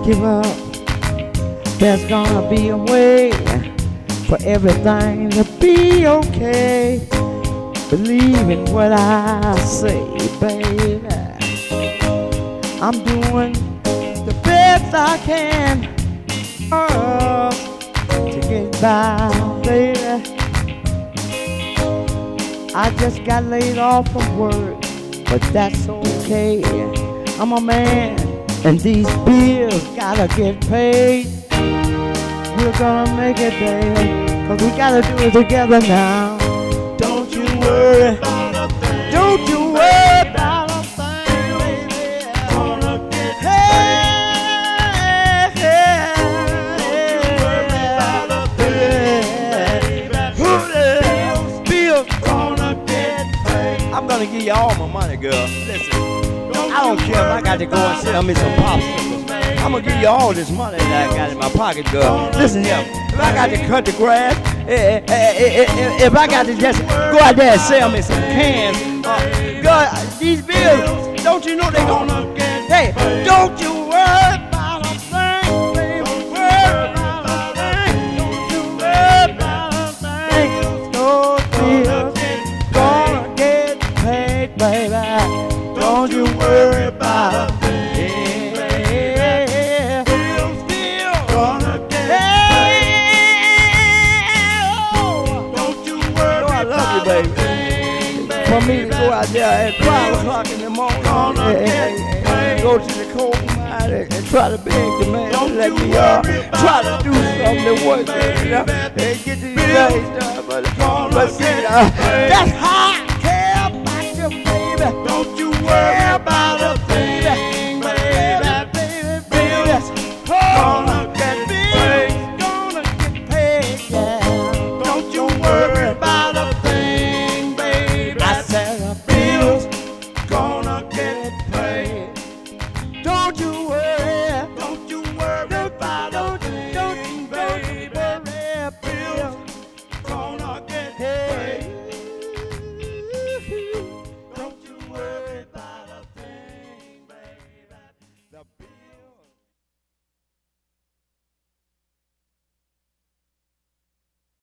give up. There's gonna be a way for everything to be okay. Believe in what I say, baby. I'm doing the best I can to get by, baby. I just got laid off from work, but that's okay. I'm a man, and these bills gotta get paid. We're gonna make it, baby, 'cause we gotta do it together now. Don't you worry, don't you worry about a thing, baby. Gonna get paid. Bills gonna get paid. I'm gonna give you all my money, girl. Listen, I don't care if I got to go and sell me some popsicles. I'm gonna give you all this money that I got in my pocket, girl. Listen here, if I got to cut the grass, if I got to just go out there and sell me some cans, girl, these bills, don't you know they gonna get? Hey, don't you worry about a thing, baby. Worry about a thing. Don't you worry about a thing. Those bills gonna get paid, baby. Don't you worry about a thing. For me to go out there at 5 o'clock in the morning and go to the coal mine and try to beg the man to let me try to do something to work and get these things done. But see, that's how I care about you, baby. Don't you worry about